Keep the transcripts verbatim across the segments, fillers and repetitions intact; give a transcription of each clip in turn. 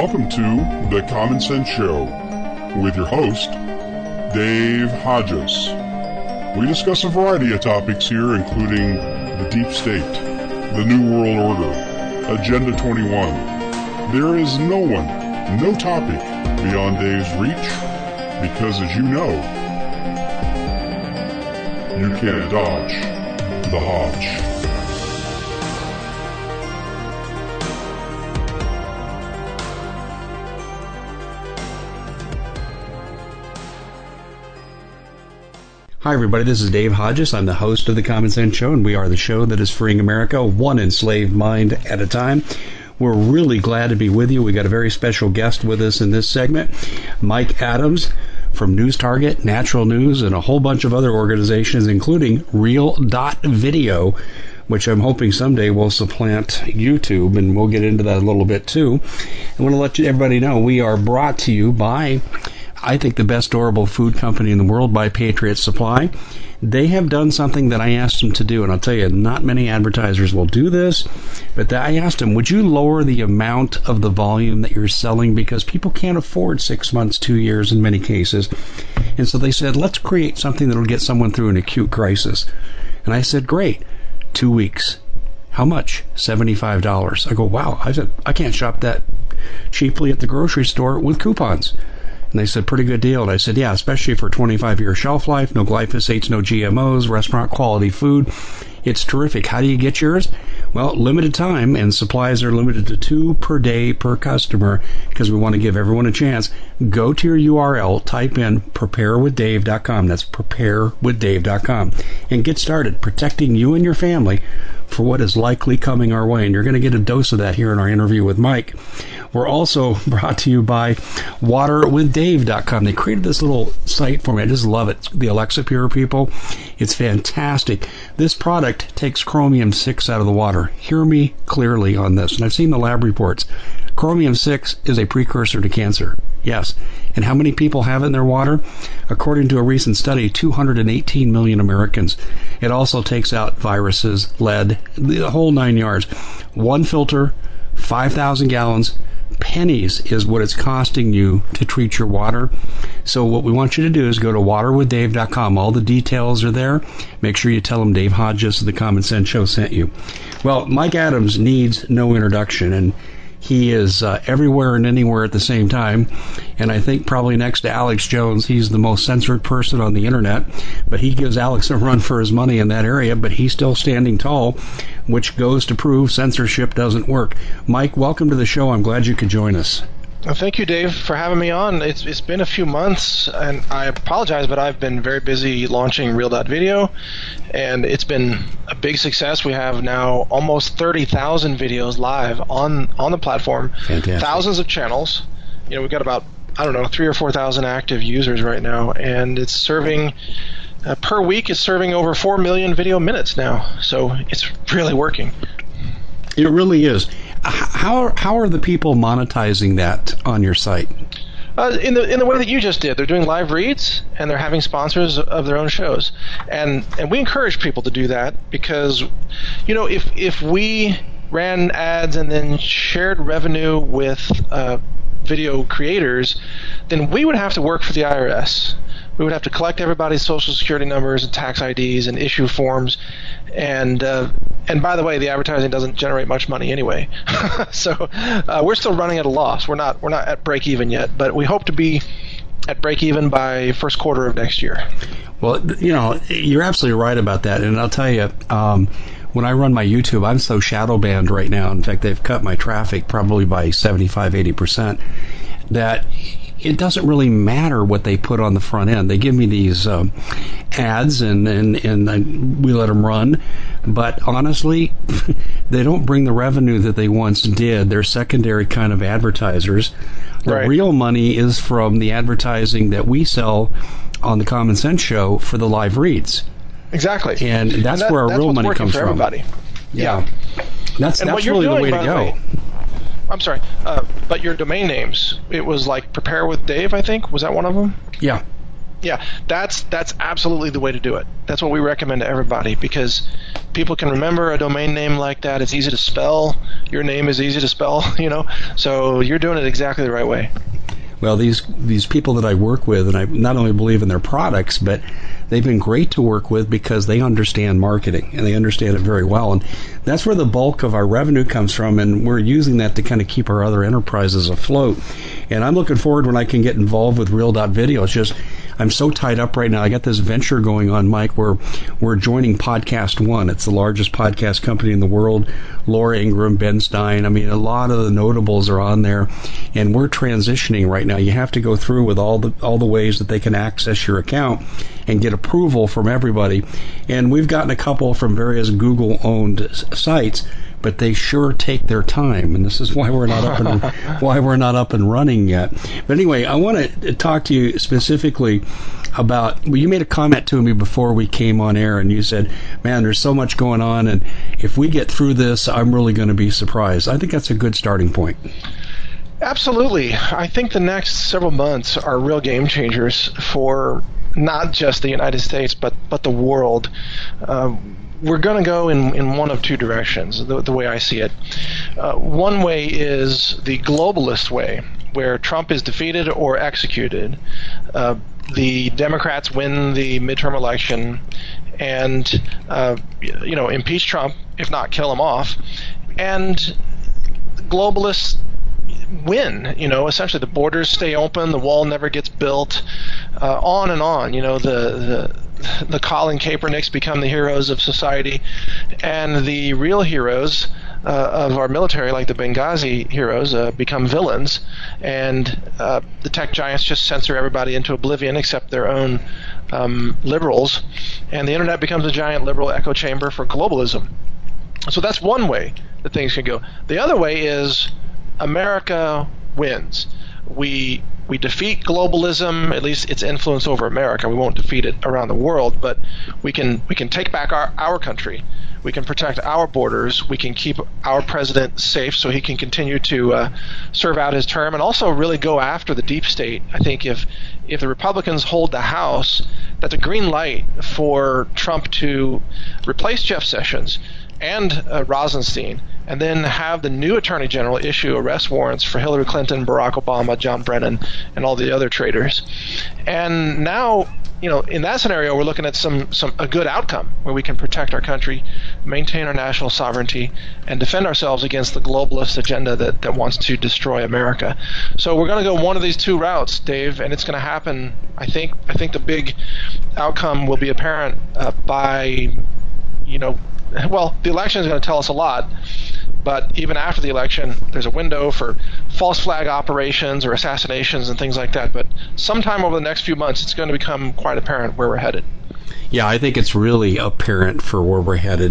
welcome to The Common Sense Show with your host, Dave Hodges. We discuss a variety of topics here, including the deep state, the New World Order, Agenda twenty-one. There is no one, no topic beyond Dave's reach, because as you know, you can't dodge the Hodge. Hi everybody, this is Dave Hodges. I'm the host of The Common Sense Show, and we are the show that is freeing America one enslaved mind at a time. We're really glad to be with you. We got a very special guest with us in this segment, Mike Adams from News Target, Natural News, and a whole bunch of other organizations, including Real dot Video, which I'm hoping someday will supplant YouTube, and we'll get into that a little bit too. I want to let everybody know we are brought to you by, I think, the best durable food company in the world, by Patriot Supply. They have done something that I asked them to do, and I'll tell you, not many advertisers will do this, but I asked them, would you lower the amount of the volume that you're selling, because people can't afford six months, two years in many cases. And so they said, let's create something that will get someone through an acute crisis. And I said, great, two weeks. How much? seventy-five dollars. I go, wow, I said, I can't shop that cheaply at the grocery store with coupons. And they said, pretty good deal. And I said, yeah, especially for twenty-five year shelf life, no glyphosates, no G M Os, restaurant quality food. It's terrific. How do you get yours? Well, limited time, and supplies are limited to two per day per customer, because we want to give everyone a chance. Go to your U R L, type in prepare with dave dot com. That's prepare with dave dot com. And get started protecting you and your family for what is likely coming our way. And you're going to get a dose of that here in our interview with Mike. We're also brought to you by water with dave dot com. They created this little site for me. I just love it. The Alexa Pure people. It's fantastic. This product takes chromium six out of the water. Hear me clearly on this. And I've seen the lab reports. Chromium six is a precursor to cancer. Yes. And how many people have it in their water? According to a recent study, two hundred eighteen million Americans. It also takes out viruses, lead, the whole nine yards. One filter, five thousand gallons. Pennies is what it's costing you to treat your water. So what we want you to do is go to water with dave dot com. All the details are there. Make sure you tell them Dave Hodges of the Common Sense Show sent you. Well, Mike Adams needs no introduction, and he is uh, everywhere and anywhere at the same time. And I think probably next to Alex Jones, he's the most censored person on the internet. But he gives Alex a run for his money in that area, but he's still standing tall, which goes to prove censorship doesn't work. Mike, welcome to the show. I'm glad you could join us. Well, thank you, Dave, for having me on. It's it's been a few months, and I apologize, but I've been very busy launching Real dot Video, and it's been a big success. We have now almost thirty thousand videos live on, on the platform. Fantastic. Thousands of channels. You know, we've got about, I don't know, three or four thousand active users right now, and it's serving, uh, per week, it's serving over four million video minutes now. So it's really working. It really is. How how are the people monetizing that on your site? Uh, in the in the way that you just did, they're doing live reads and they're having sponsors of their own shows, and and we encourage people to do that, because, you know, if if we ran ads and then shared revenue with uh, video creators, then we would have to work for the I R S. We would have to collect everybody's social security numbers and tax I Ds and issue forms, and uh, and by the way, the advertising doesn't generate much money anyway. So uh, we're still running at a loss. We're not we're not at break even yet, but we hope to be at break even by first quarter of next year. Well, you know, you're absolutely right about that, and I'll tell you, um, when I run my YouTube, I'm so shadow banned right now. In fact, they've cut my traffic probably by seventy-five, eighty percent. That it doesn't really matter what they put on the front end. They give me these um, ads, and, and, and I, we let them run. But honestly, they don't bring the revenue that they once did. They're secondary kind of advertisers. The Right. real money is from the advertising that we sell on the Common Sense Show for the live reads. Exactly. And that's and that, where our that's real what's money working comes for from. everybody. Yeah. That's, And what that's you're really doing, the way to by the go. way, I'm sorry, uh, but your domain names, it was like Prepare with Dave, I think. Was that one of them? Yeah. Yeah, that's that's absolutely the way to do it. That's what we recommend to everybody, because people can remember a domain name like that. It's easy to spell. Your name is easy to spell, you know. So you're doing it exactly the right way. Well, these these people that I work with, and I not only believe in their products, but they've been great to work with because they understand marketing, and they understand it very well. And that's where the bulk of our revenue comes from, and we're using that to kind of keep our other enterprises afloat. And I'm looking forward when I can get involved with Real Dot Video. It's just I'm so tied up right now. I got this venture going on, Mike, where we're joining Podcast One. It's the largest podcast company in the world. Laura Ingraham, Ben Stein. I mean, a lot of the notables are on there, and we're transitioning right now. You have to go through with all the all the ways that they can access your account and get approval from everybody. And we've gotten a couple from various Google-owned sites, but they sure take their time, and this is why we're not up and why we're not up and running yet. But anyway, I want to talk to you specifically about, well, you made a comment to me before we came on air, and you said, man, there's so much going on, and if we get through this, I'm really going to be surprised. I think that's a good starting point. Absolutely. I think the next several months are real game changers for not just the United States, but, but the world. Um, we're going to go in, in one of two directions, the, the way I see it. Uh, one way is the globalist way, where Trump is defeated or executed. Uh, the Democrats win the midterm election and, uh, you know, impeach Trump, if not kill him off. And globalists win. You know, essentially the borders stay open, the wall never gets built, uh, on and on. You know, the the the Colin Kaepernicks become the heroes of society, and the real heroes uh, of our military, like the Benghazi heroes, uh, become villains, and uh, the tech giants just censor everybody into oblivion except their own um, liberals, and the internet becomes a giant liberal echo chamber for globalism. So that's one way that things can go. The other way is America wins. We we defeat globalism, at least its influence over America. We won't defeat it around the world, but we can we can take back our, our country. We can protect our borders. We can keep our president safe so he can continue to uh, serve out his term, and also really go after the deep state. I think if if the Republicans hold the House, that's a green light for Trump to replace Jeff Sessions and uh, Rosenstein, and then have the new Attorney General issue arrest warrants for Hillary Clinton, Barack Obama, John Brennan, and all the other traitors. And now, you know, in that scenario, we're looking at some, some a good outcome where we can protect our country, maintain our national sovereignty, and defend ourselves against the globalist agenda that, that wants to destroy America. So we're going to go one of these two routes, Dave, and it's going to happen. I think I think the big outcome will be apparent uh, by, you know, well, the election is going to tell us a lot, but even after the election, there's a window for false flag operations or assassinations and things like that. But sometime over the next few months, it's going to become quite apparent where we're headed. Yeah, I think it's really apparent for where we're headed.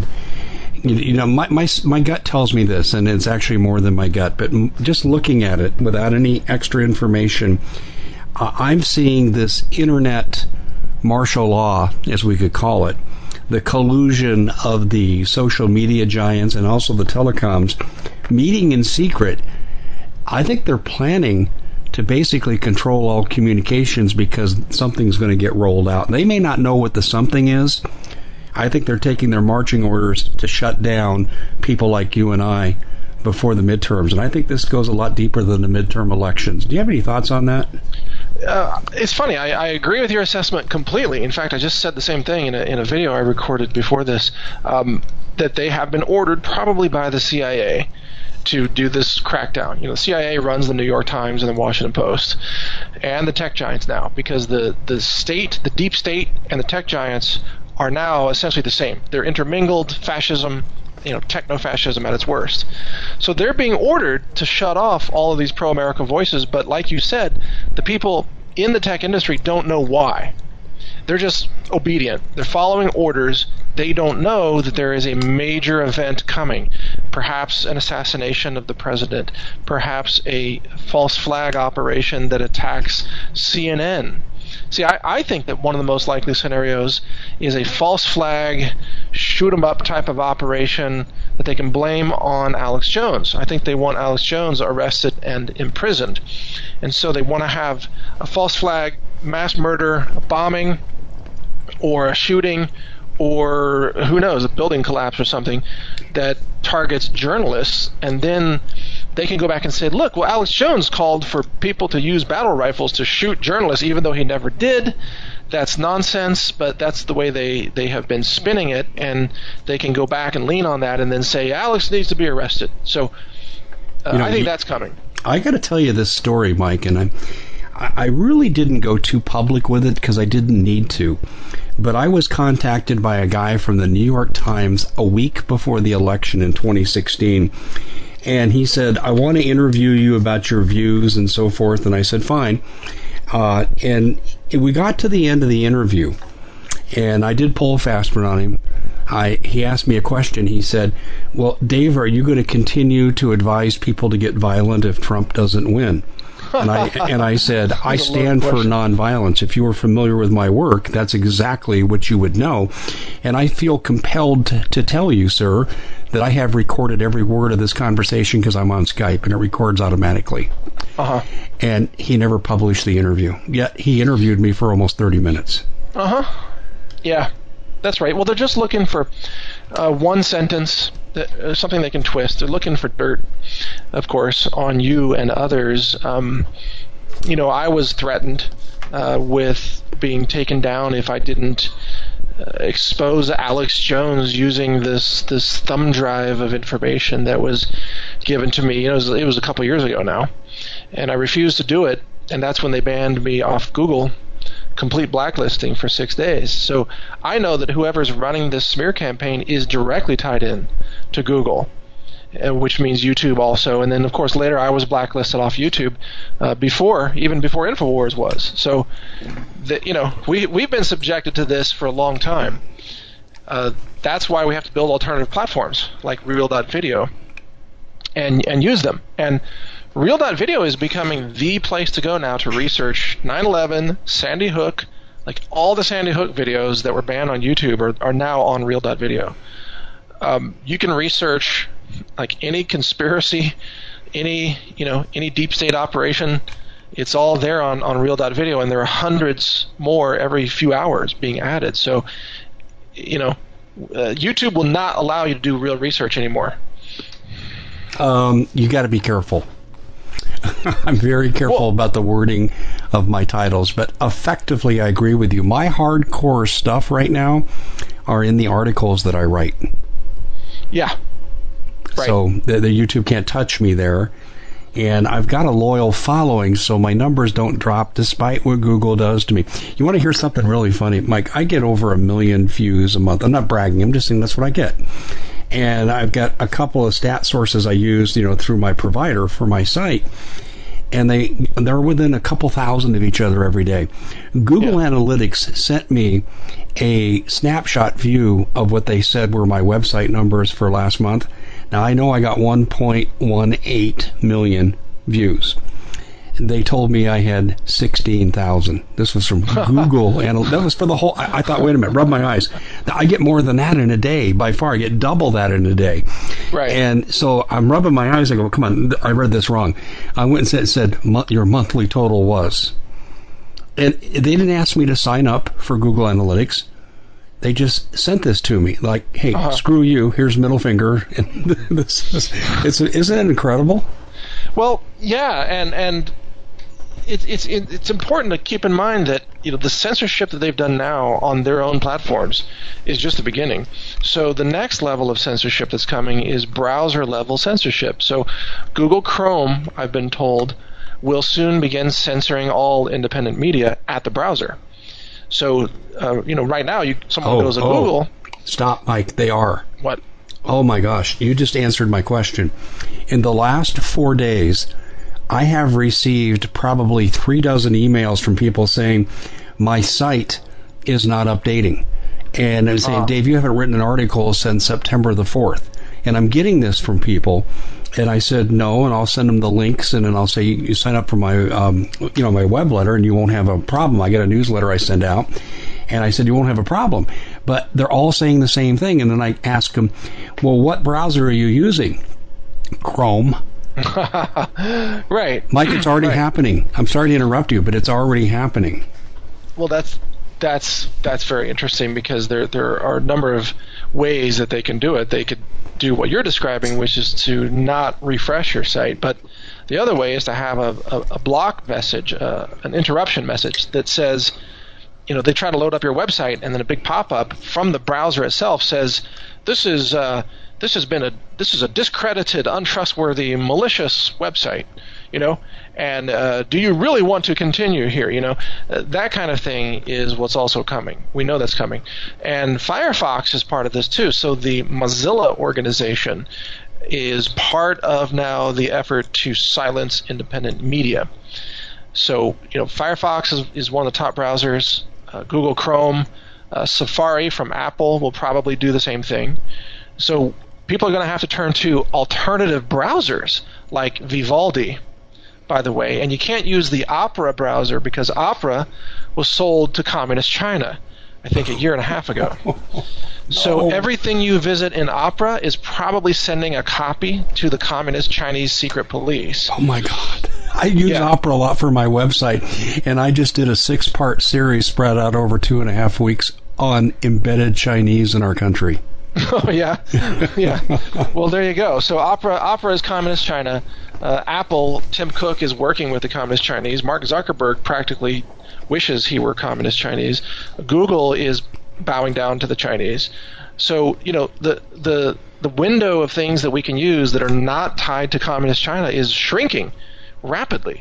You know, my, my, my gut tells me this, and it's actually more than my gut, but just looking at it without any extra information, uh, I'm seeing this internet martial law, as we could call it, the collusion of the social media giants and also the telecoms meeting in secret. I think they're planning to basically control all communications because something's going to get rolled out. They may not know what the something is. I think they're taking their marching orders to shut down people like you and I before the midterms. And I think this goes a lot deeper than the midterm elections. Do you have any thoughts on that? Uh, it's funny. I, I agree with your assessment completely. In fact, I just said the same thing in a, in a video I recorded before this, um, that they have been ordered probably by the C I A to do this crackdown. You know, the C I A runs the New York Times and the Washington Post and the tech giants now, because the, the state, the deep state, and the tech giants are now essentially the same. They're intermingled. Fascism, you know, techno-fascism at its worst. So they're being ordered to shut off all of these pro-America voices, but like you said, the people in the tech industry don't know why. They're just obedient. They're following orders. They don't know that there is a major event coming, perhaps an assassination of the president, perhaps a false flag operation that attacks C N N. See, I, I think that one of the most likely scenarios is a false flag, shoot 'em up type of operation that they can blame on Alex Jones. I think they want Alex Jones arrested and imprisoned. And so they want to have a false flag mass murder, a bombing, or a shooting, or who knows, a building collapse or something that targets journalists, and then they can go back and say, look, well, Alex Jones called for people to use battle rifles to shoot journalists, even though he never did. That's nonsense, but that's the way they, they have been spinning it, and they can go back and lean on that and then say, Alex needs to be arrested. So uh, you know, I think you, that's coming. I got to tell you this story, Mike, and I, I really didn't go too public with it because I didn't need to. But I was contacted by a guy from the New York Times a week before the election in twenty sixteen, and he said, I want to interview you about your views and so forth, and I said, fine. Uh, and we got to the end of the interview, and I did pull a fast one on him. I, he asked me a question. He said, well, Dave, are you going to continue to advise people to get violent if Trump doesn't win? And I and I said, I stand for nonviolence. If you were familiar with my work, that's exactly what you would know. And I feel compelled to, to tell you, sir, that I have recorded every word of this conversation because I'm on Skype and it records automatically. Uh-huh. And he never published the interview. Yet he interviewed me for almost thirty minutes. Uh-huh. Yeah, that's right. Well, they're just looking for uh, one sentence, that, uh, something they can twist. They're looking for dirt, of course, on you and others. Um, you know, I was threatened uh, with being taken down if I didn't uh, expose Alex Jones using this this thumb drive of information that was given to me. You know, it was, it was a couple years ago now, and I refused to do it, and that's when they banned me off Google. Complete blacklisting for six days. So I know that whoever's running this smear campaign is directly tied in to Google, uh, which means YouTube also. And then, of course, later I was blacklisted off YouTube uh, before, even before InfoWars was. So, the, you know, we, we've been subjected to this for a long time. Uh, that's why we have to build alternative platforms like Real dot video and, and use them. And Real dot video is becoming the place to go now to research nine eleven, Sandy Hook. Like all the Sandy Hook videos that were banned on YouTube are, are now on Real dot video. Um, you can research like any conspiracy, any you know any deep state operation. It's all there on, on Real dot video, and there are hundreds more every few hours being added. So, you know, uh, YouTube will not allow you to do real research anymore. Um, you got to be careful. I'm very careful well, about the wording of my titles, but effectively I agree with you. My hardcore stuff right now are in the articles that I write. Yeah. Right. So the, the YouTube can't touch me there. And I've got a loyal following, so my numbers don't drop despite what Google does to me. You want to hear something really funny? Mike, I get over a million views a month. I'm not bragging. I'm just saying that's what I get. And I've got a couple of stat sources I use, you know, through my provider for my site. And they, they're within a couple thousand of each other every day. Google yeah. Analytics sent me a snapshot view of what they said were my website numbers for last month. Now, I know I got one point one eight million views. They told me I had sixteen thousand. This was from Google, and that was for the whole. I, I thought, wait a minute, rub my eyes. I get more than that in a day by far. I get double that in a day. Right. And so I'm rubbing my eyes. I go, come on, I read this wrong. I went and said, said your monthly total was. And they didn't ask me to sign up for Google Analytics. They just sent this to me, like, hey, uh-huh. screw you. Here's middle finger. And this is, it's isn't it incredible? Well, yeah, and and. It's it's it's important to keep in mind that you know the censorship that they've done now on their own platforms is just the beginning. So the next level of censorship that's coming is browser level censorship. So Google Chrome, I've been told, will soon begin censoring all independent media at the browser. So uh, you know right now, you someone oh, goes to oh. Google. Stop, Mike. They are. What? Oh my gosh! You just answered my question. In the last four days. I have received probably three dozen emails from people saying my site is not updating. And I'm saying, uh, Dave, you haven't written an article since September the fourth. And I'm getting this from people. And I said, no, and I'll send them the links, and then I'll say, you sign up for my, um, you know, my web letter, and you won't have a problem. I get a newsletter I send out. And I said, you won't have a problem. But they're all saying the same thing. And then I ask them, well, what browser are you using? Chrome. Right. Mike, it's already right. happening. I'm sorry to interrupt you, but it's already happening. well, that's that's that's very interesting because there there are a number of ways that they can do it. They could do what you're describing, which is to not refresh your site, but the other way is to have a, a, a block message, uh, an interruption message that says, you know, they try to load up your website, and then a big pop-up from the browser itself says, "This is uh, this has been a this is a discredited, untrustworthy, malicious website." You know, and uh, do you really want to continue here? You know, uh, that kind of thing is what's also coming. We know that's coming, and Firefox is part of this too. So the Mozilla organization is part of now the effort to silence independent media. So, you know, Firefox is, is one of the top browsers. Uh, Google Chrome, uh, Safari from Apple will probably do the same thing. So people are going to have to turn to alternative browsers like Vivaldi, by the way. And you can't use the Opera browser because Opera was sold to Communist China, I think a year and a half ago. So No. everything you visit in Opera is probably sending a copy to the Communist Chinese secret police. Oh my God. I use Yeah. Opera a lot for my website, and I just did a six-part series spread out over two and a half weeks on embedded Chinese in our country. Oh yeah, yeah. Well, there you go. So Opera, Opera is Communist China. Uh, Apple, Tim Cook is working with the Communist Chinese. Mark Zuckerberg practically wishes he were Communist Chinese. Google is bowing down to the Chinese. So you know the the the window of things that we can use that are not tied to Communist China is shrinking rapidly.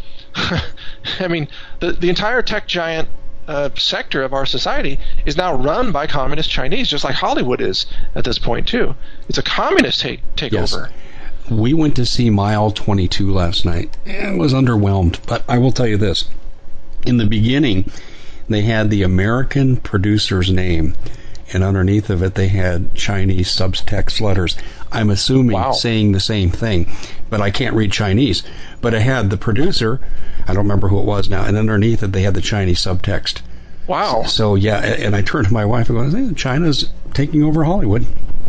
I mean, the the entire tech giant uh, sector of our society is now run by Communist Chinese, just like Hollywood is at this point too. It's a communist take takeover. Yes. We went to see Mile twenty-two last night. It was underwhelmed, but I will tell you this. In the beginning, they had the American producer's name, and underneath of it they had Chinese subtext letters. I'm assuming Wow. saying the same thing, but I can't read Chinese. But it had the producer, I don't remember who it was now, and underneath it they had the Chinese subtext. Wow. So yeah, and I turned to my wife and go, China's taking over Hollywood.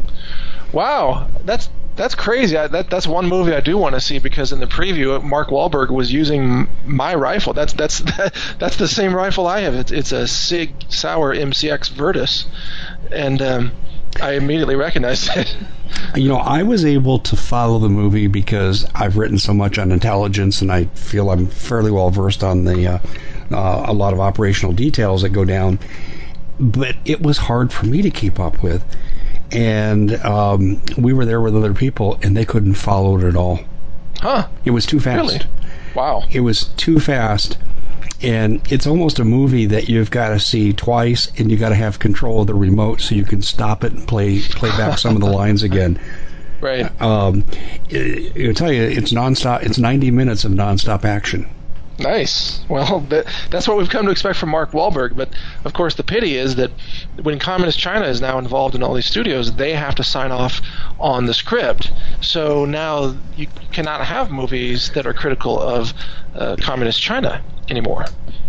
Wow. That's that's crazy. I, that that's one movie I do want to see because in the preview, Mark Wahlberg was using my rifle. That's that's that's the same rifle I have. It's it's a Sig Sauer M C X Virtus, and um, I immediately recognized it. You know, I was able to follow the movie because I've written so much on intelligence, and I feel I'm fairly well versed on the uh, uh, a lot of operational details that go down. But it was hard for me to keep up with, and um, we were there with other people, and they couldn't follow it at all. Huh? It was too fast. Really? Wow. It was too fast. And it's almost a movie that you've got to see twice, and you've got to have control of the remote so you can stop it and play play back some of the lines again. Right. Um, I, I'll tell you, it's nonstop. It's ninety minutes of nonstop action. Nice. Well, that, that's what we've come to expect from Mark Wahlberg. But, of course, the pity is that when Communist China is now involved in all these studios, they have to sign off on the script. So now you cannot have movies that are critical of uh, Communist China anymore.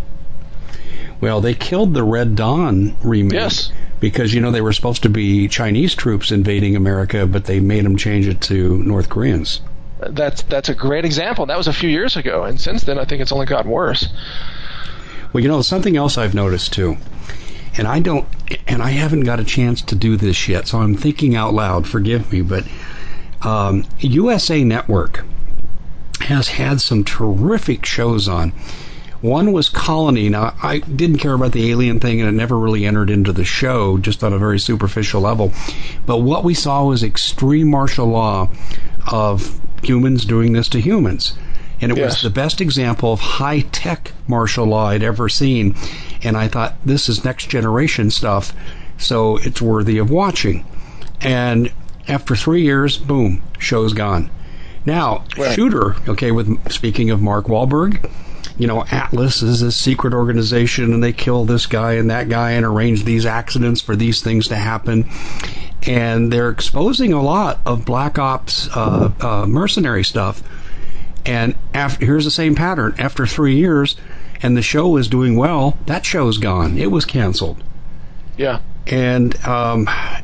Well, they killed the Red Dawn remake. Yes. Because, you know, they were supposed to be Chinese troops invading America, but they made them change it to North Koreans. That's that's a great example. That was a few years ago, and since then I think it's only gotten worse. Well, you know, something else I've noticed too, and I don't, and I haven't got a chance to do this yet, so I'm thinking out loud. Forgive me, but um, U S A Network has had some terrific shows on. One was Colony. Now, I didn't care about the alien thing, and it never really entered into the show, just on a very superficial level. But what we saw was extreme martial law of humans doing this to humans. And it Yes. was the best example of high-tech martial law I'd ever seen. And I thought, this is next-generation stuff, so it's worthy of watching. And after three years, boom, show's gone. Now, Right. Shooter, okay, with speaking of Mark Wahlberg, you know, Atlas is a secret organization, and they kill this guy and that guy and arrange these accidents for these things to happen. And they're exposing a lot of Black Ops uh, uh, mercenary stuff. And after, here's the same pattern. After three years, and the show is doing well, that show's gone. It was canceled. Yeah. And um,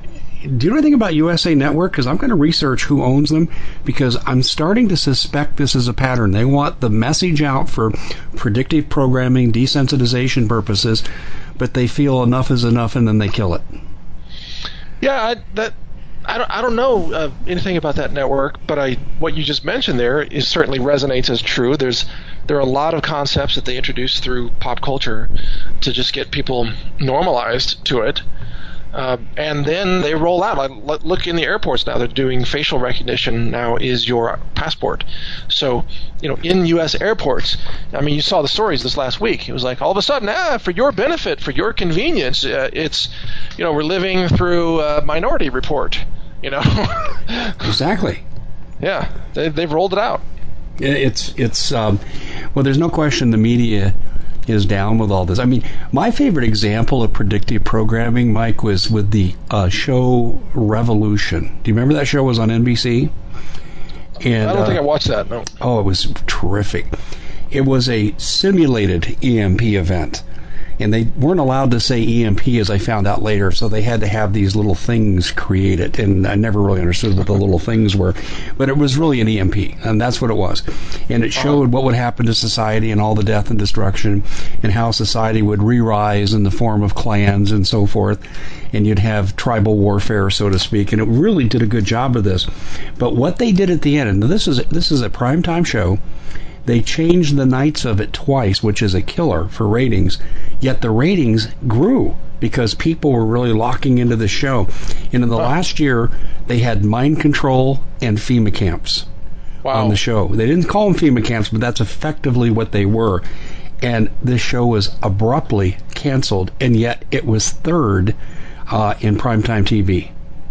do you know anything about U S A Network? Because I'm going to research who owns them, because I'm starting to suspect this is a pattern. They want the message out for predictive programming, desensitization purposes, but they feel enough is enough, and then they kill it. Yeah, I, that I don't I don't know uh, anything about that network, but I what you just mentioned there is certainly resonates as true. There's there are a lot of concepts that they introduce through pop culture to just get people normalized to it. Uh, and then they roll out. Like, look in the airports now. They're doing facial recognition now is your passport. So, you know, in U S airports, I mean, you saw the stories this last week. It was like all of a sudden, ah, for your benefit, for your convenience, uh, it's, you know, we're living through uh, Minority Report, you know. Exactly. Yeah, they, they've rolled it out. It's, it's um, well, there's no question the media is down with all this. I mean, my favorite example of predictive programming, Mike, was with the uh, show Revolution. Do you remember that show was on N B C? And I don't uh, think I watched that, no. Oh, it was terrific. It was a simulated E M P event. And they weren't allowed to say E M P, as I found out later, so they had to have these little things created, and I never really understood what the little things were. But it was really an E M P, and that's what it was. And it showed what would happen to society and all the death and destruction, and how society would re-rise in the form of clans and so forth, and you'd have tribal warfare, so to speak, and it really did a good job of this. But what they did at the end, and this is, this is a primetime show, they changed the nights of it twice, which is a killer for ratings, yet the ratings grew because people were really locking into the show. And in the last year, they had mind control and FEMA camps wow. on the show. They didn't call them FEMA camps, but that's effectively what they were. And this show was abruptly canceled, and yet it was third uh, in primetime T V.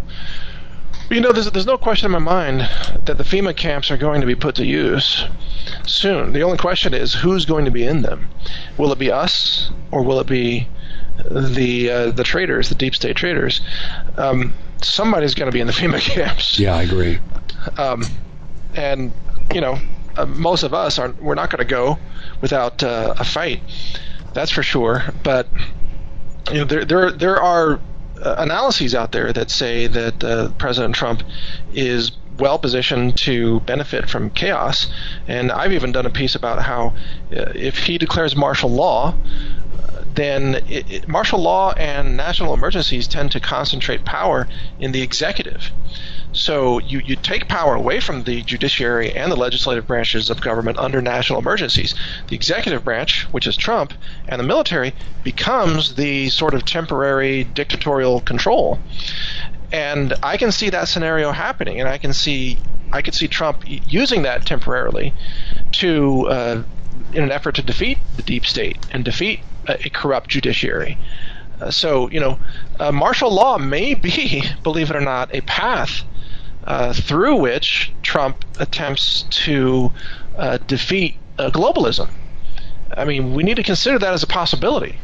You know, there's, there's no question in my mind that the FEMA camps are going to be put to use soon. The only question is, who's going to be in them? Will it be us, or will it be the uh, the traders, the deep state traders? Um, somebody's going to be in the FEMA camps. Yeah, I agree. Um, and, you know, uh, most of us, aren't. we're not going to go without uh, a fight. That's for sure. But, you know, there there there are Uh, analyses out there that say that uh, President Trump is well positioned to benefit from chaos, and I've even done a piece about how uh, if he declares martial law, uh, then it, it, martial law and national emergencies tend to concentrate power in the executive. So you, you take power away from the judiciary and the legislative branches of government under national emergencies. The executive branch, which is Trump, and the military becomes the sort of temporary dictatorial control. And I can see that scenario happening, and I can see I could see Trump using that temporarily to uh, in an effort to defeat the deep state and defeat a, a corrupt judiciary. Uh, so, you know, uh, martial law may be, believe it or not, a path Uh, through which Trump attempts to uh, defeat uh, globalism. I mean, we need to consider that as a possibility.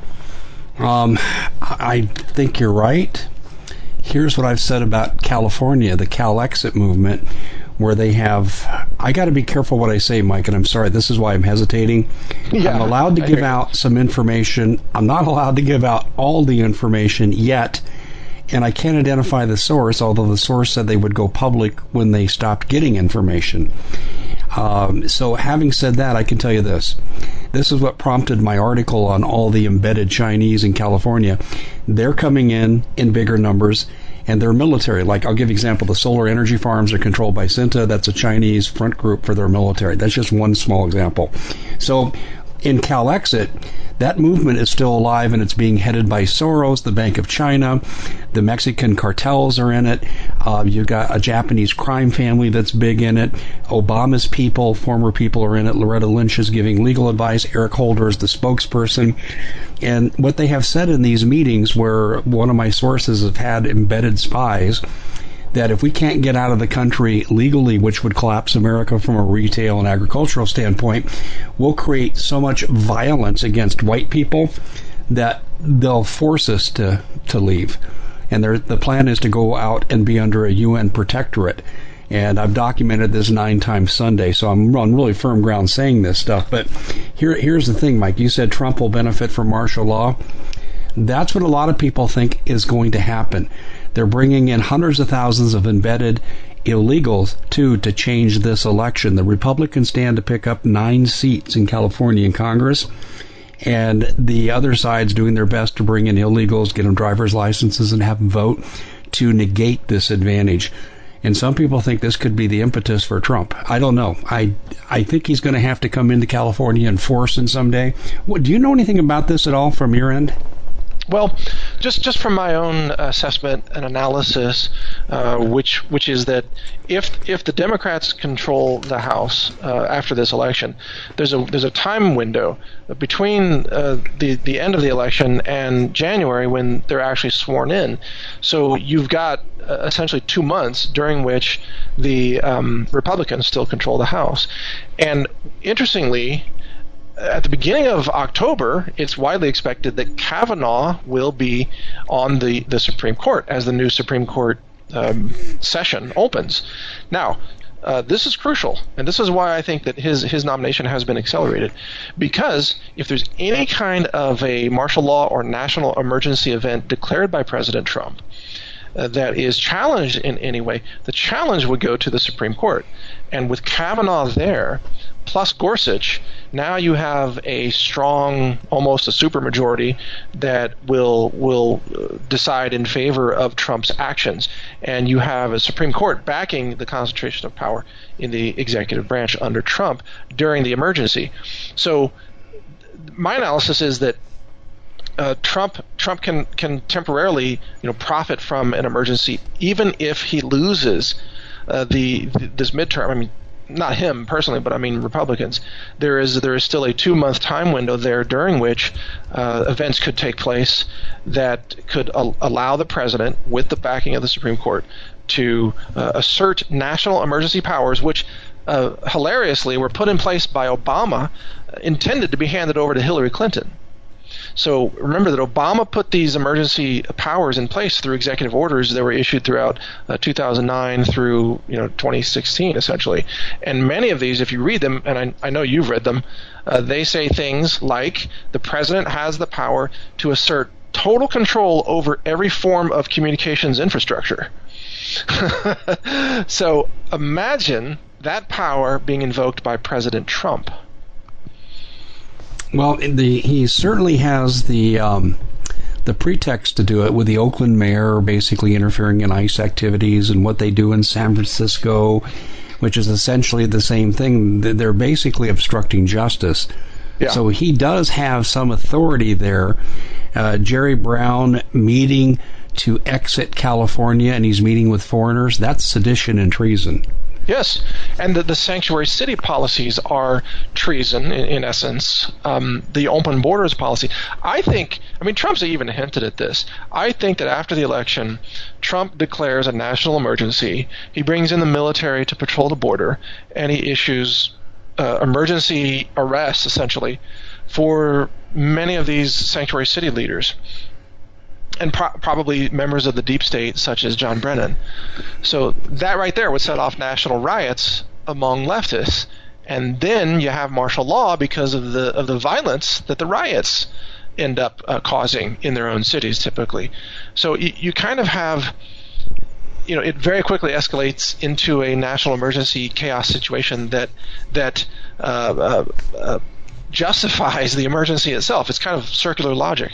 Um, I think you're right. Here's what I've said about California, the Cal Exit movement, where they have... I got to be careful what I say, Mike, and I'm sorry, this is why I'm hesitating. Yeah, I'm allowed to give out some information. I'm not allowed to give out all the information yet, and I can't identify the source, although the source said they would go public when they stopped getting information. Um, so having said that, I can tell you this. This is what prompted my article on all the embedded Chinese in California. They're coming in in bigger numbers, and they're military. Like, I'll give you an example. The solar energy farms are controlled by Cinta. That's a Chinese front group for their military. That's just one small example. So in Cal Exit, that movement is still alive, and it's being headed by Soros, the Bank of China. The Mexican cartels are in it. Uh, you've got a Japanese crime family that's big in it. Obama's people, former people, are in it. Loretta Lynch is giving legal advice. Eric Holder is the spokesperson. And what they have said in these meetings, where one of my sources have had embedded spies, that if we can't get out of the country legally, which would collapse America from a retail and agricultural standpoint, we'll create so much violence against white people that they'll force us to, to leave. And the plan is to go out and be under a U N protectorate. And I've documented this nine times Sunday, so I'm on really firm ground saying this stuff. But here, here's the thing, Mike. You said Trump will benefit from martial law. That's what a lot of people think is going to happen. They're bringing in hundreds of thousands of embedded illegals, too, to change this election. The Republicans stand to pick up nine seats in California in Congress, and the other side's doing their best to bring in illegals, get them driver's licenses, and have them vote to negate this advantage. And some people think this could be the impetus for Trump. I don't know. I I think he's going to have to come into California in force in someday. What, do you know anything about this at all from your end? Well, just just from my own assessment and analysis, uh, which which is that if if the Democrats control the House uh, after this election, there's a there's a time window between uh, the the end of the election and January when they're actually sworn in. So you've got uh, essentially two months during which the um, Republicans still control the House, and interestingly, at the beginning of October, it's widely expected that Kavanaugh will be on the, the Supreme Court as the new Supreme Court um, session opens. Now, uh, this is crucial, and this is why I think that his his nomination has been accelerated, because if there's any kind of a martial law or national emergency event declared by President Trump uh, that is challenged in any way, the challenge would go to the Supreme Court. And with Kavanaugh there, plus Gorsuch, now you have a strong, almost a supermajority that will will decide in favor of Trump's actions, and you have a Supreme Court backing the concentration of power in the executive branch under Trump during the emergency. So, my analysis is that uh, Trump Trump can can temporarily, you know, profit from an emergency, even if he loses uh, the, the this midterm. I mean, not him personally, but I mean Republicans. There is there is still a two-month time window there during which uh, events could take place that could al- allow the president, with the backing of the Supreme Court, to uh, assert national emergency powers, which uh, hilariously were put in place by Obama, intended to be handed over to Hillary Clinton. So remember that Obama put these emergency powers in place through executive orders that were issued throughout uh, two thousand nine through you know twenty sixteen, essentially. And many of these, if you read them, and I, I know you've read them, uh, they say things like the president has the power to assert total control over every form of communications infrastructure. So imagine that power being invoked by President Trump. Well, the, he certainly has the um, the pretext to do it, with the Oakland mayor basically interfering in ICE activities and what they do in San Francisco, which is essentially the same thing. They're basically obstructing justice. Yeah. So he does have some authority there. Uh, Jerry Brown meeting to exit California, and he's meeting with foreigners. That's sedition and treason. Yes, and the, the sanctuary city policies are treason, in, in essence. Um, the open borders policy. I think, I mean, Trump's even hinted at this. I think that after the election, Trump declares a national emergency. He brings in the military to patrol the border, and he issues uh, emergency arrests, essentially, for many of these sanctuary city leaders, and pro- probably members of the deep state, such as John Brennan. So that right there would set off national riots among leftists, and then you have martial law because of the of the violence that the riots end up uh, causing in their own cities, typically. So you, you kind of have, you know, it very quickly escalates into a national emergency chaos situation that that uh, uh, uh, justifies the emergency itself. It's kind of circular logic.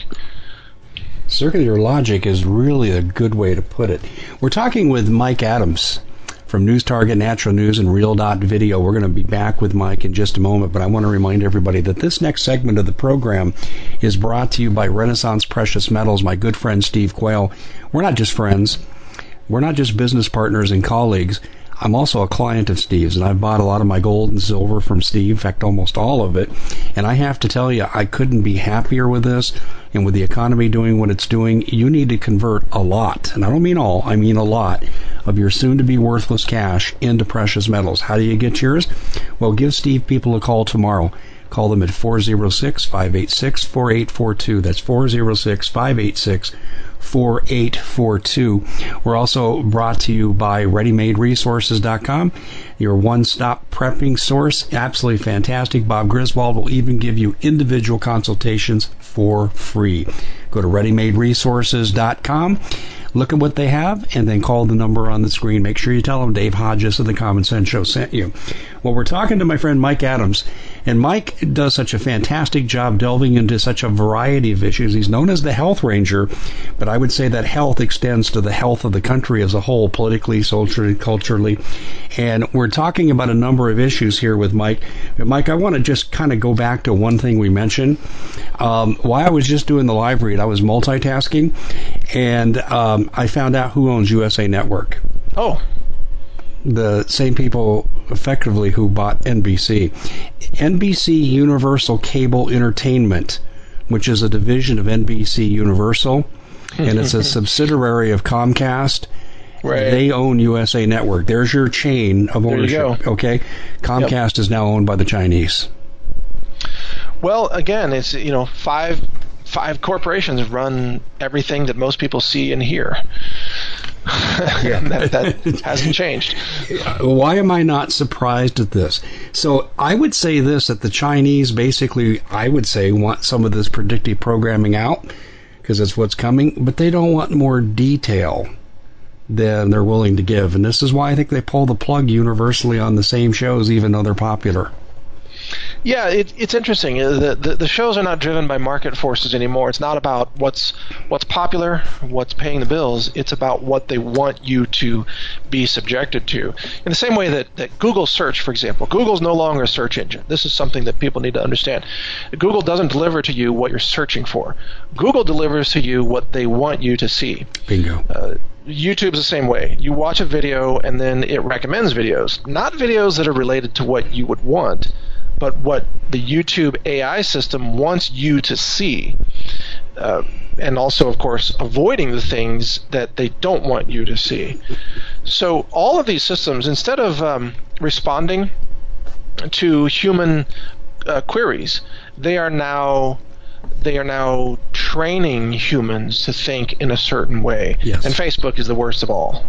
Circular logic is really a good way to put it. We're talking with Mike Adams from News Target, Natural News, and Real Dot Video. We're going to be back with Mike in just a moment, but I want to remind everybody that this next segment of the program is brought to you by Renaissance Precious Metals, my good friend Steve Quayle. We're not just friends. We're not just business partners and colleagues. I'm also a client of Steve's, and I've bought a lot of my gold and silver from Steve, in fact, almost all of it. And I have to tell you, I couldn't be happier with this. And with the economy doing what it's doing, you need to convert a lot, and I don't mean all, I mean a lot, of your soon-to-be worthless cash into precious metals. How do you get yours? Well, give Steve people a call tomorrow. Call them at four oh six, five eight six, four eight four two. That's four oh six, five eight six, four eight four two. We're also brought to you by ready made resources dot com, your one-stop prepping source. Absolutely fantastic. Bob Griswold will even give you individual consultations for free. Go to ready made resources dot com. look at what they have, and then call the number on the screen. Make sure you tell them Dave Hodges of the Common Sense Show sent you. Well, we're talking to my friend Mike Adams, and Mike does such a fantastic job delving into such a variety of issues. He's known as the Health Ranger, but I would say that health extends to the health of the country as a whole, politically, socially, culturally. And we're talking about a number of issues here with Mike. But Mike, I want to just kind of go back to one thing we mentioned. Um, while I was just doing the live read, I was multitasking, and um, I found out who owns U S A Network. Oh. The same people, effectively, who bought N B C. N B C Universal Cable Entertainment, which is a division of N B C Universal, and it's a subsidiary of Comcast. Right. They own U S A Network. There's your chain of ownership. There you go. Okay, Comcast yep. is now owned by the Chinese. Well, again, it's you know five five corporations run everything that most people see and hear. Yeah. that, that hasn't changed. Why am I not surprised at this? So I would say this, that the Chinese basically, I would say, want some of this predictive programming out because it's what's coming, but they don't want more detail than they're willing to give. And this is why I think they pull the plug universally on the same shows, even though they're popular. Yeah, it, it's interesting. The, the the shows are not driven by market forces anymore. It's not about what's what's popular, what's paying the bills. It's about what they want you to be subjected to. In the same way that, that Google search, for example, Google's no longer a search engine. This is something that people need to understand. Google doesn't deliver to you what you're searching for. Google delivers to you what they want you to see. Bingo. Uh, YouTube's the same way. You watch a video and then it recommends videos. Not videos that are related to what you would want, but what the YouTube A I system wants you to see. Uh, and also, of course, avoiding the things that they don't want you to see. So all of these systems, instead of um, responding to human uh, queries, they are now they are now training humans to think in a certain way. Yes. And Facebook is the worst of all.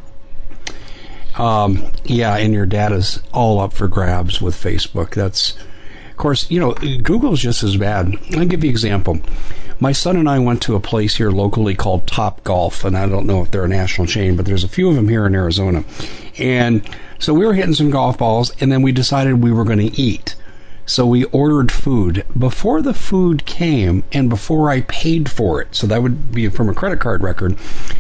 Um, yeah, and your data's all up for grabs with Facebook. That's, of course, you know, Google's just as bad. I'll give you an example. My son and I went to a place here locally called Top Golf, and I don't know if they're a national chain, but there's a few of them here in Arizona. And so we were hitting some golf balls, and then we decided we were going to eat. So we ordered food. Before the food came and before I paid for it, so that would be from a credit card record,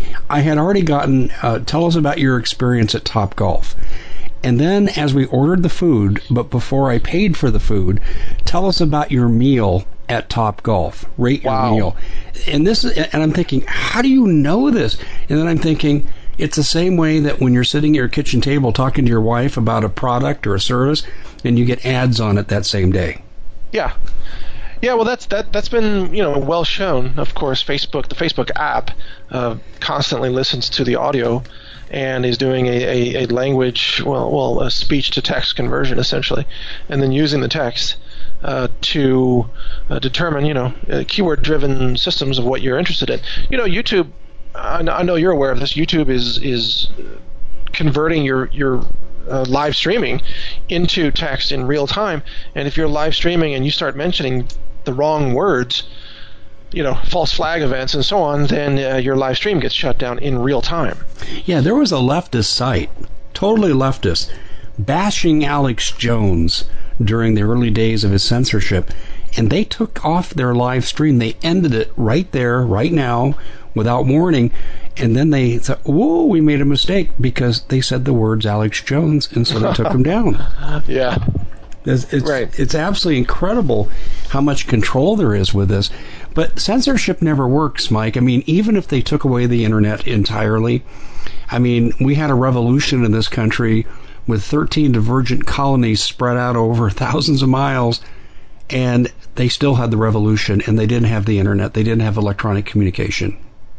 I had already gotten, uh, tell us about your experience at Top Golf. And then as we ordered the food, but before I paid for the food, tell us about your meal at Top Golf. Rate your Wow. meal. And this, is, and I'm thinking, how do you know this? And then I'm thinking, it's the same way that when you're sitting at your kitchen table talking to your wife about a product or a service, and you get ads on it that same day. Yeah. Yeah, well, that's that. That's been you know well shown. Of course, Facebook, the Facebook app, uh, constantly listens to the audio, and is doing a, a, a language, well, well, a speech to text conversion essentially, and then using the text uh, to uh, determine you know uh, keyword-driven systems of what you're interested in. You know, YouTube. I know, I know you're aware of this. YouTube is is converting your your Uh, live streaming into text in real time, and if you're live streaming and you start mentioning the wrong words, you know, false flag events and so on, then uh, your live stream gets shut down in real time. Yeah, there was a leftist site, totally leftist, bashing Alex Jones during the early days of his censorship, and they took off their live stream. They ended it right there, right now, without warning. And then they thought, whoa, we made a mistake because they said the words Alex Jones, and so they took them down. Yeah. It's, it's, right. It's absolutely incredible how much control there is with this. But censorship never works, Mike. I mean, even if they took away the internet entirely, I mean, we had a revolution in this country with thirteen divergent colonies spread out over thousands of miles, and they still had the revolution, and they didn't have the internet. They didn't have electronic communication.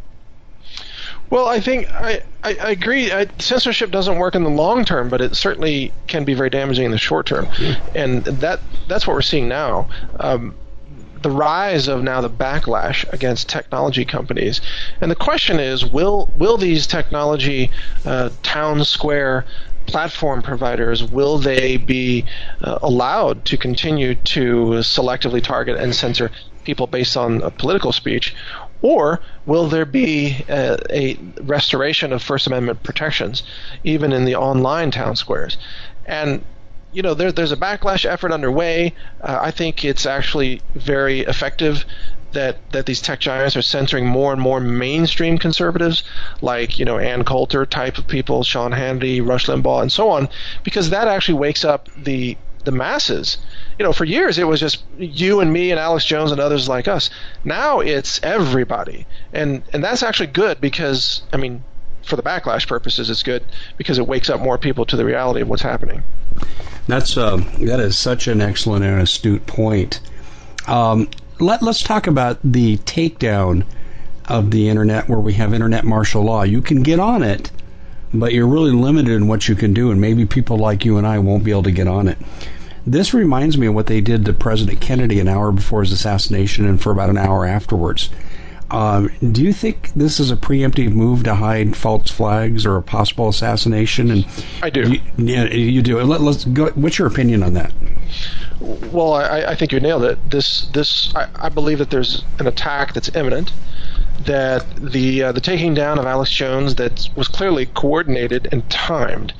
Well, I think I, I, I agree. I, censorship doesn't work in the long term, but it certainly can be very damaging in the short term, and that that's what we're seeing now. Um, the rise of now the backlash against technology companies, and the question is, will will these technology uh, town square platform providers, will they be uh, allowed to continue to selectively target and censor people based on uh, political speech? Or will there be a, a restoration of First Amendment protections, even in the online town squares? And you know, there, there's a backlash effort underway. Uh, I think it's actually very effective that, that these tech giants are censoring more and more mainstream conservatives, like, you know, Ann Coulter type of people, Sean Hannity, Rush Limbaugh, and so on, because that actually wakes up the the masses. You know, for years it was just you and me and Alex Jones and others like us. Now it's everybody. And and that's actually good because, I mean, for the backlash purposes, it's good because it wakes up more people to the reality of what's happening. That's uh, that is such an excellent and astute point. Um, let, let's talk about the takedown of the Internet, where we have Internet martial law. You can get on it, but you're really limited in what you can do, and maybe people like you and I won't be able to get on it. This reminds me of what they did to President Kennedy an hour before his assassination and for about an hour afterwards. Um, do you think this is a preemptive move to hide false flags or a possible assassination? And I do. You, yeah, you do. Let, let's go. What's your opinion on that? Well, I, I think you nailed it. This, this, I, I believe that there's an attack that's imminent. That the uh, the taking down of Alex Jones that was clearly coordinated and timed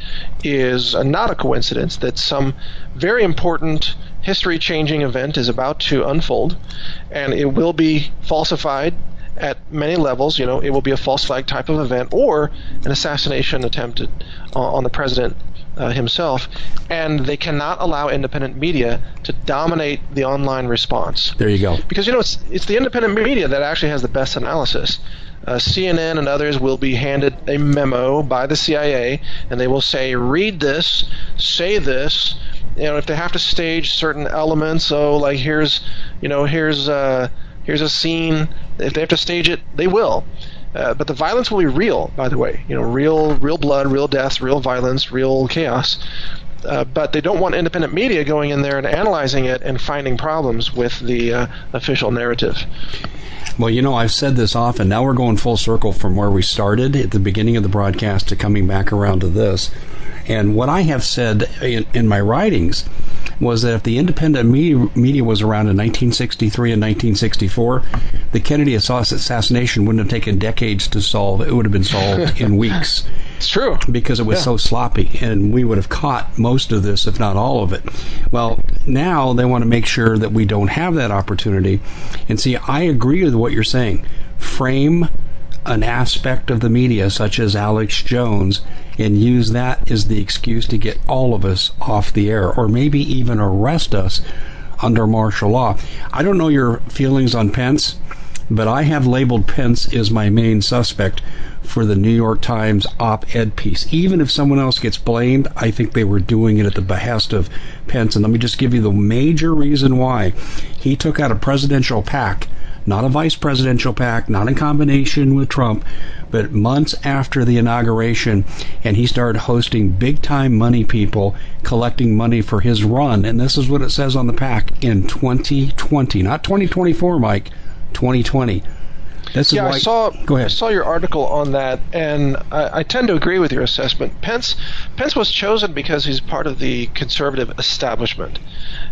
is uh, not a coincidence. That some very important history-changing event is about to unfold, and it will be falsified at many levels. You know, it will be a false flag type of event or an assassination attempted uh, on the president uh, himself, and they cannot allow independent media to dominate the online response. There you go. Because, you know, it's it's the independent media that actually has the best analysis. Uh, C N N and others will be handed a memo by the C I A, and they will say, read this, say this. You know, if they have to stage certain elements, oh, like here's, you know, here's uh, here's a scene. If they have to stage it, they will. Uh, but the violence will be real, by the way. You know, real, real blood, real deaths, real violence, real chaos. Uh, but they don't want independent media going in there and analyzing it and finding problems with the uh, official narrative. Well, you know, I've said this often. Now we're going full circle from where we started at the beginning of the broadcast to coming back around to this. And what I have said in, in my writings was that if the independent media, media was around in nineteen sixty-three and nineteen sixty-four, the Kennedy assassination wouldn't have taken decades to solve. It would have been solved in weeks. It's true. Because it was yeah. so sloppy, and we would have caught most of this, if not all of it. Well, now they want to make sure that we don't have that opportunity. And see, I agree with what you're saying. Frame an aspect of the media, such as Alex Jones, and use that as the excuse to get all of us off the air, or maybe even arrest us under martial law. I don't know your feelings on Pence, but I have labeled Pence as my main suspect for the New York Times op-ed piece. Even if someone else gets blamed, I think they were doing it at the behest of Pence. And let me just give you the major reason why. He took out a presidential PAC, not a vice presidential PAC, not in combination with Trump, but months after the inauguration, and he started hosting big-time money people collecting money for his run. And this is what it says on the PAC in twenty twenty, not twenty twenty-four, Mike, twenty twenty. This is yeah, why, I saw. Go ahead. I saw your article on that, and I, I tend to agree with your assessment. Pence, Pence was chosen because he's part of the conservative establishment,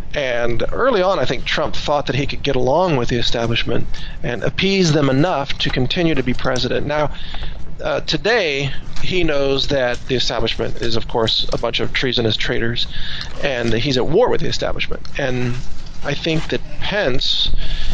and early on, I think Trump thought that he could get along with the establishment and appease them enough to continue to be president. Now, uh, today, he knows that the establishment is, of course, a bunch of treasonous traitors, and he's at war with the establishment. And I think that Pence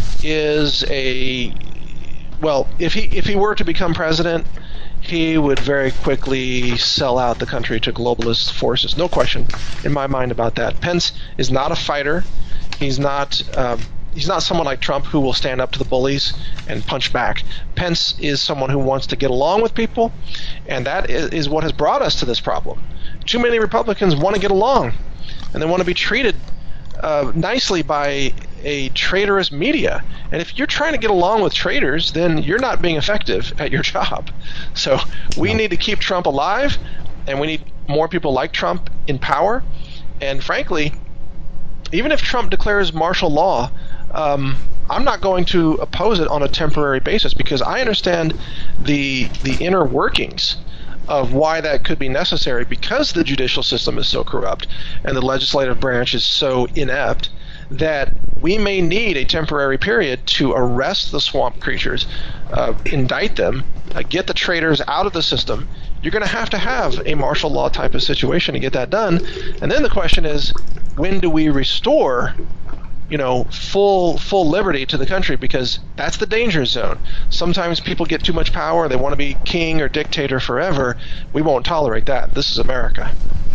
is a Well, if he if he were to become president, he would very quickly sell out the country to globalist forces. No question in my mind about that. Pence is not a fighter. He's not um, he's not someone like Trump who will stand up to the bullies and punch back. Pence is someone who wants to get along with people, and that is, is what has brought us to this problem. Too many Republicans want to get along, and they want to be treated uh, nicely by a traitorous media. And if you're trying to get along with traitors, then you're not being effective at your job. So we no. need to keep Trump alive, and we need more people like Trump in power. And frankly, even if Trump declares martial law, um, I'm not going to oppose it on a temporary basis, because I understand the the inner workings of why that could be necessary, because the judicial system is so corrupt and the legislative branch is so inept, that we may need a temporary period to arrest the swamp creatures, uh, indict them, uh, get the traitors out of the system. You're going to have to have a martial law type of situation to get that done. And then the question is, when do we restore, you know, full full liberty to the country? Because that's the danger zone. Sometimes people get too much power. They want to be king or dictator forever. We won't tolerate that. This is America.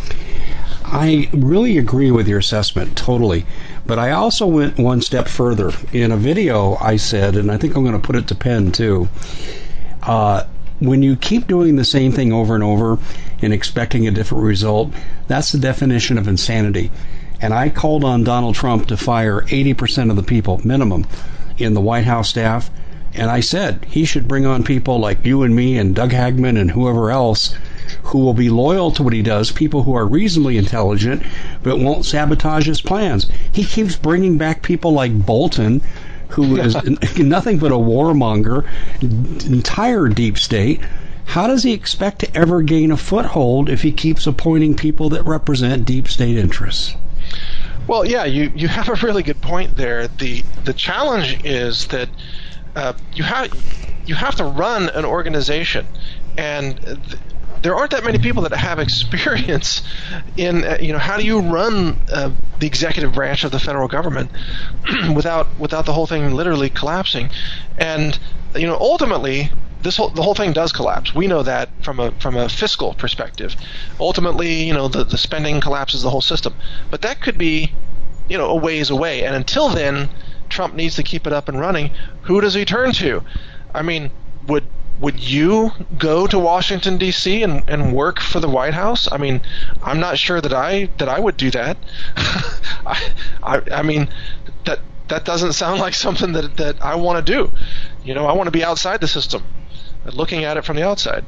I really agree with your assessment, totally. But I also went one step further. In a video I said, and I think I'm going to put it to pen too, uh, when you keep doing the same thing over and over and expecting a different result, that's the definition of insanity. And I called on Donald Trump to fire eighty percent of the people, minimum, in the White House staff. And I said he should bring on people like you and me and Doug Hagman and whoever else who will be loyal to what he does, people who are reasonably intelligent but won't sabotage his plans. He keeps bringing back people like Bolton, who is nothing but a warmonger, entire deep state. How does he expect to ever gain a foothold if he keeps appointing people that represent deep state interests? Well, yeah, you, you have a really good point there. The the challenge is that uh, you have you have to run an organization, and th- there aren't that many people that have experience in, uh, you know, how do you run uh, the executive branch of the federal government without without the whole thing literally collapsing. And, you know, ultimately, this whole the whole thing does collapse. We know that from a from a fiscal perspective. Ultimately, you know, the, the spending collapses the whole system. But that could be, you know, a ways away. And until then, Trump needs to keep it up and running. Who does he turn to? I mean, would Would you go to Washington, D C and, and work for the White House? I mean, I'm not sure that I that I would do that. I, I I mean, that that doesn't sound like something that that I want to do. You know, I want to be outside the system, looking at it from the outside.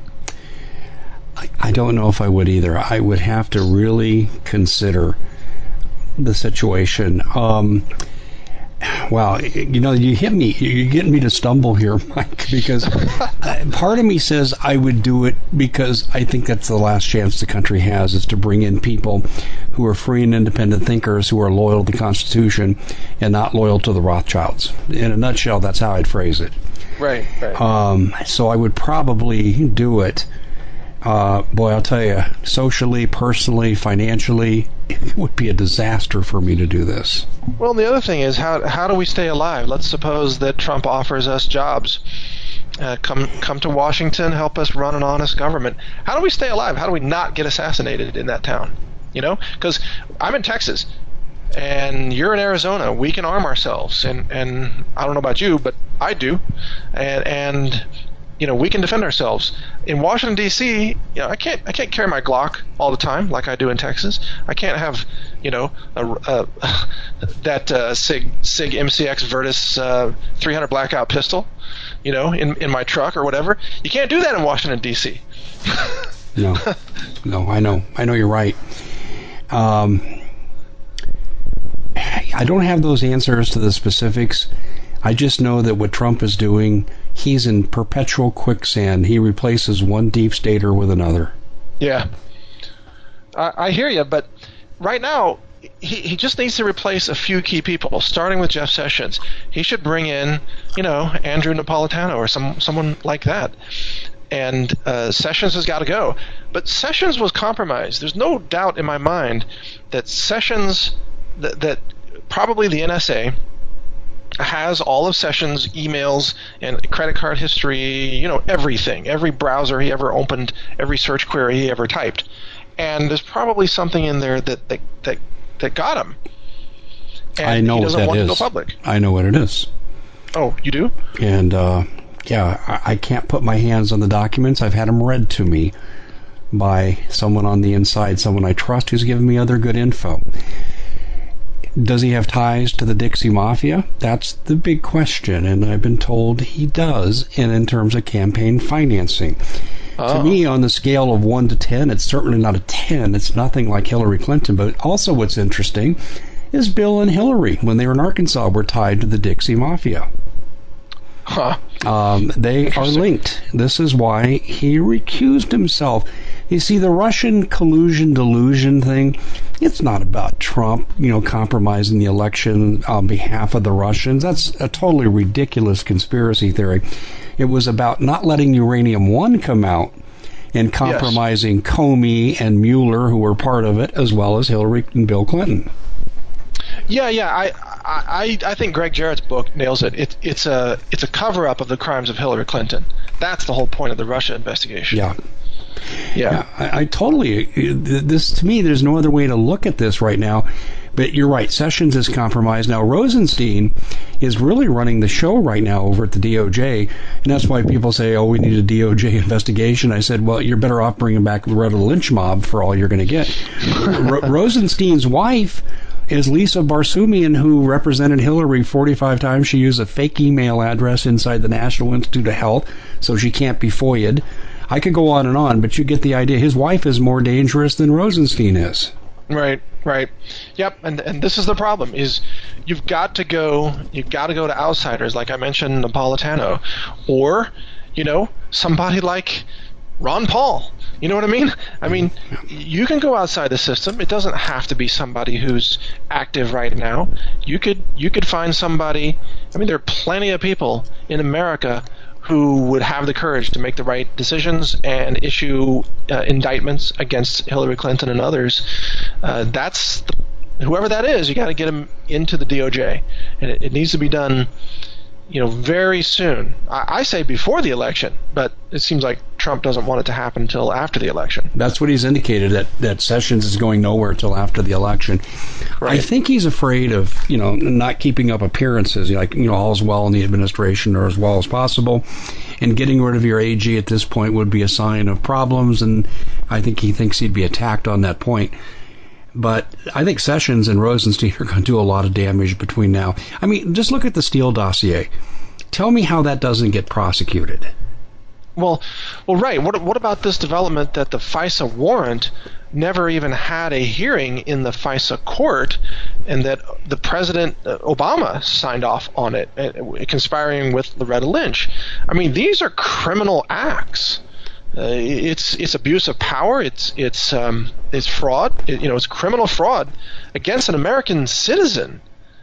I, I don't know if I would either. I would have to really consider the situation. Um, Wow, you know, you hit me. You're getting me to stumble here, Mike, because part of me says I would do it because I think that's the last chance the country has, is to bring in people who are free and independent thinkers who are loyal to the Constitution and not loyal to the Rothschilds. In a nutshell, that's how I'd phrase it. Right, right. Um, so I would probably do it. Uh, boy, I'll tell you, socially, personally, financially, it would be a disaster for me to do this. Well, the other thing is, how how do we stay alive? Let's suppose that Trump offers us jobs. Uh, come come to Washington, help us run an honest government. How do we stay alive? How do we not get assassinated in that town? You know, because I'm in Texas, and you're in Arizona. We can arm ourselves, and, and I don't know about you, but I do, and and you know, we can defend ourselves. In Washington, D C, you know, I can't I can't carry my Glock all the time like I do in Texas. I can't have, you know, a, a, that uh, Sig Sig M C X Virtus uh, three hundred blackout pistol, you know, in in my truck or whatever. You can't do that in Washington, D C. No, no, I know, I know you're right. Um, I don't have those answers to the specifics. I just know that what Trump is doing, he's in perpetual quicksand. He replaces one deep stater with another. Yeah. I, I hear you, but right now, he, he just needs to replace a few key people, starting with Jeff Sessions. He should bring in, you know, Andrew Napolitano or some someone like that. And uh, Sessions has got to go. But Sessions was compromised. There's no doubt in my mind that Sessions, that, that probably the N S A has all of Sessions' emails and credit card history, you know, everything, every browser he ever opened, every search query he ever typed. And there's probably something in there that that that, that got him. And I know he what doesn't that want is. to go public. I know what it is. Oh, you do? And, uh, yeah, I, I can't put my hands on the documents. I've had them read to me by someone on the inside, someone I trust who's given me other good info. Does he have ties to the Dixie Mafia? That's the big question, and I've been told he does, and in terms of campaign financing. Oh. To me, on the scale of one to ten, it's certainly not a ten. It's nothing like Hillary Clinton, but also what's interesting is Bill and Hillary, when they were in Arkansas, were tied to the Dixie Mafia. Huh. Um, they are linked. This is why he recused himself. You see, the Russian collusion delusion thing It's not about Trump, you know, compromising the election on behalf of the Russians. That's a totally ridiculous conspiracy theory. It was about not letting uranium one come out and compromising yes. Comey and Mueller, who were part of it, as well as Hillary and Bill Clinton. Yeah, yeah, I, I, I think Greg Jarrett's book nails it. it it's a, it's a cover-up of the crimes of Hillary Clinton. That's the whole point of the Russia investigation. Yeah. Yeah, yeah I, I totally. This to me, there's no other way to look at this right now. But you're right. Sessions is compromised now. Rosenstein is really running the show right now over at the D O J, and that's why people say, "Oh, we need a D O J investigation." I said, "Well, you're better off bringing back Loretta Lynch mob for all you're going to get." Ro- Rosenstein's wife is Lisa Barsoomian, who represented Hillary forty-five times. She used a fake email address inside the National Institute of Health, so she can't be F O IA'd. I could go on and on, but you get the idea. His wife is more dangerous than Rosenstein is. Right, right. Yep, and and this is the problem, is you've got to go you've got to go to outsiders, like I mentioned, Napolitano, or, you know, somebody like Ron Paul. You know what I mean? I mean, you can go outside the system. It doesn't have to be somebody who's active right now. You could you could find somebody. I mean, there are plenty of people in America who would have the courage to make the right decisions and issue uh, indictments against Hillary Clinton and others. Uh, that's the, whoever that is. You got to get them into the D O J, and it, it needs to be done, you know, very soon. I, I say before the election, but it seems like Trump doesn't want it to happen until after the election. That's what he's indicated, that, that Sessions is going nowhere till after the election. Right. I think he's afraid of, you know, not keeping up appearances, like, you know, all's well in the administration or as well as possible. And getting rid of your A G at this point would be a sign of problems, and I think he thinks he'd be attacked on that point. But I think Sessions and Rosenstein are going to do a lot of damage between now. I mean, just look at the Steele dossier. Tell me how that doesn't get prosecuted. Well, well, right. What what about this development that the FISA warrant never even had a hearing in the FISA court, and that the President uh, Obama signed off on it, uh, conspiring with Loretta Lynch? I mean, these are criminal acts. Uh, it's it's abuse of power. It's it's um, it's fraud. It, you know, it's criminal fraud against an American citizen,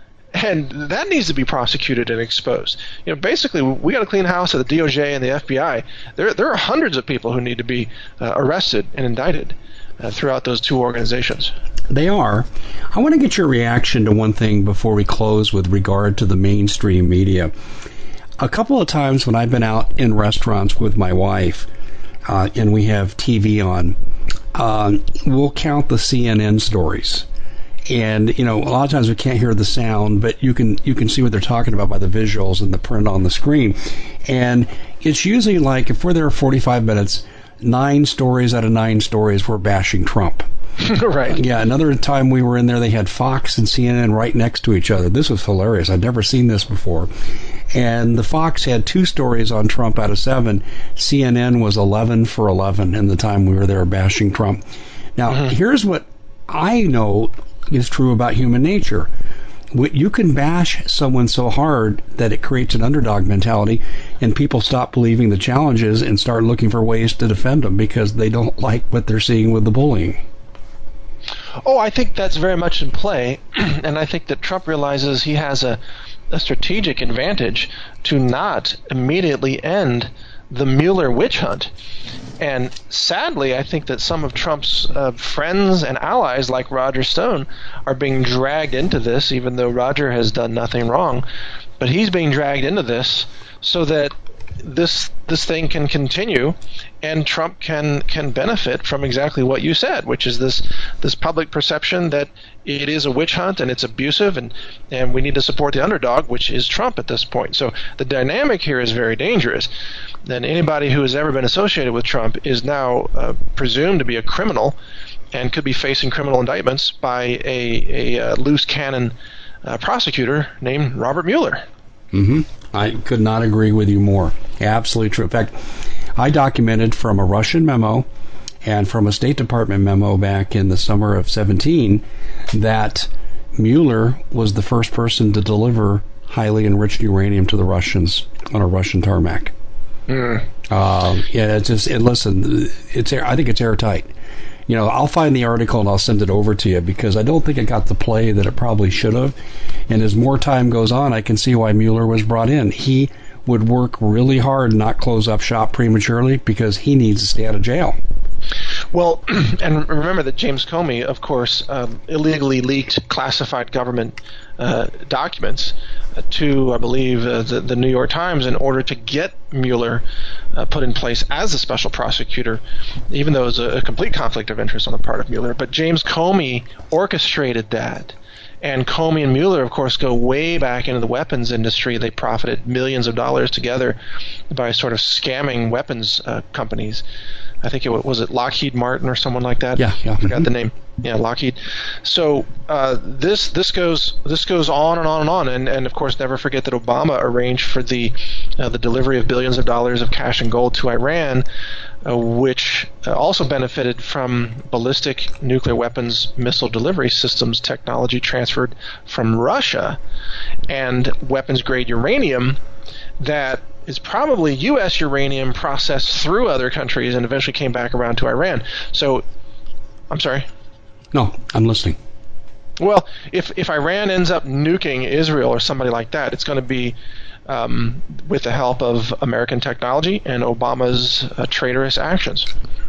and that needs to be prosecuted and exposed. You know, basically, we got to clean house at the D O J and the F B I. There there are hundreds of people who need to be uh, arrested and indicted uh, throughout those two organizations. They are. I want to get your reaction to one thing before we close with regard to the mainstream media. A couple of times when I've been out in restaurants with my wife, Uh, and we have T V on, um, we'll count the C N N stories. And, you know, a lot of times we can't hear the sound, but you can you can see what they're talking about by the visuals and the print on the screen. And it's usually like, if we're there forty-five minutes, nine stories out of nine stories were bashing Trump. Right. Yeah, another time we were in there, they had Fox and C N N right next to each other. This was hilarious. I'd never seen this before. And the Fox had two stories on Trump out of seven. C N N was eleven for eleven in the time we were there bashing Trump. Now, mm-hmm. here's what I know is true about human nature. You can bash someone so hard that it creates an underdog mentality, and people stop believing the challenges and start looking for ways to defend them because they don't like what they're seeing with the bullying. Oh, I think that's very much in play, and I think that Trump realizes he has a, a strategic advantage to not immediately end the Mueller witch hunt. And sadly, I think that some of Trump's uh, friends and allies, like Roger Stone, are being dragged into this, even though Roger has done nothing wrong. But he's being dragged into this so that this this thing can continue, and Trump can can benefit from exactly what you said, which is this this public perception that it is a witch hunt and it's abusive, and and we need to support the underdog, which is Trump at this point. So the dynamic here is very dangerous. Then anybody who has ever been associated with Trump is now uh, presumed to be a criminal and could be facing criminal indictments by a, a, a loose cannon uh, prosecutor named Robert Mueller. Mm-hmm. I could not agree with you more. Absolutely true. In fact, I documented from a Russian memo and from a State Department memo back in the summer of seventeen that Mueller was the first person to deliver highly enriched uranium to the Russians on a Russian tarmac. Mm. Uh, yeah, it's just, and listen, it's I think it's airtight. You know, I'll find the article and I'll send it over to you because I don't think it got the play that it probably should have. And as more time goes on, I can see why Mueller was brought in. He would work really hard and not close up shop prematurely because he needs to stay out of jail. Well, and remember that James Comey, of course, um, illegally leaked classified government uh, documents uh, to, I believe, uh, the, the New York Times in order to get Mueller uh, put in place as a special prosecutor, even though it was a, a complete conflict of interest on the part of Mueller. But James Comey orchestrated that. And Comey and Mueller, of course, go way back into the weapons industry. They profited millions of dollars together by sort of scamming weapons uh, companies. I think it was, was it Lockheed Martin or someone like that. Yeah, yeah. I forgot the name. Yeah, Lockheed. So uh, this this goes this goes on and on and on, and, and of course, never forget that Obama arranged for the uh, the delivery of billions of dollars of cash and gold to Iran, uh, which uh, also benefited from ballistic nuclear weapons missile delivery systems technology transferred from Russia, and weapons grade uranium that is probably U S uranium processed through other countries and eventually came back around to Iran. So, I'm sorry? No, I'm listening. Well, if if Iran ends up nuking Israel or somebody like that, it's going to be um, with the help of American technology and Obama's uh, traitorous actions.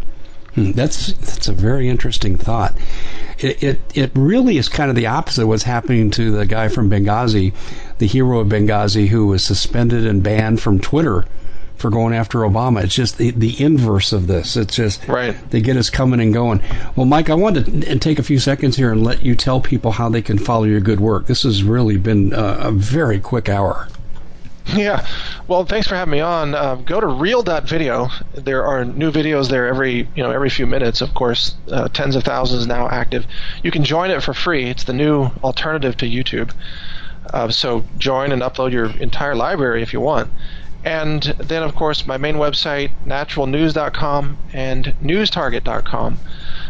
Hmm, that's that's a very interesting thought. It, it it really is kind of the opposite of what's happening to the guy from Benghazi, the hero of Benghazi, who was suspended and banned from Twitter for going after Obama. It's just the, the inverse of this. It's just right. They get us coming and going. Well, Mike, I wanted to take a few seconds here and let you tell people how they can follow your good work. This has really been a, a very quick hour. Yeah. Well, thanks for having me on. Uh, go to real dot video. There are new videos there every, you know, every few minutes, of course. Uh, tens of thousands now active. You can join it for free. It's the new alternative to YouTube. Uh, so join and upload your entire library if you want. And then, of course, my main website, natural news dot com and news target dot com.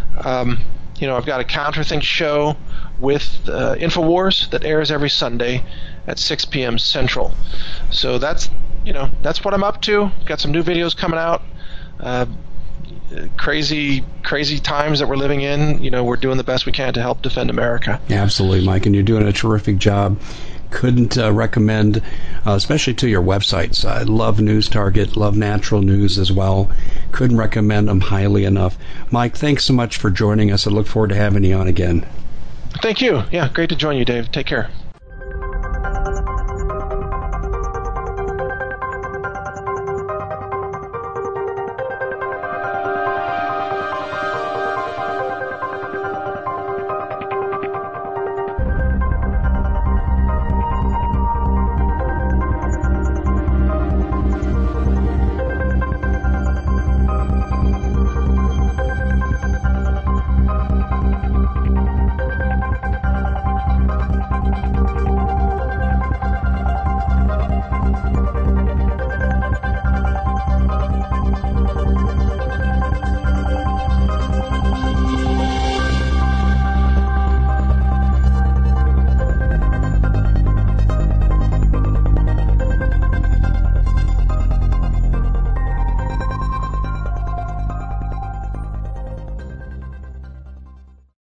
Um, you know, I've got a Counterthink show with uh, InfoWars that airs every Sunday at six p.m. Central. So that's, you know, that's what I'm up to. Got some new videos coming out. Uh, crazy, crazy times that we're living in. You know, we're doing the best we can to help defend America. Yeah, absolutely, Mike, and you're doing a terrific job. Couldn't uh, recommend, uh, especially to your websites. I love News Target, love Natural News as well. Couldn't recommend them highly enough. Mike, thanks so much for joining us. I look forward to having you on again. Thank you. Yeah, great to join you, Dave. Take care.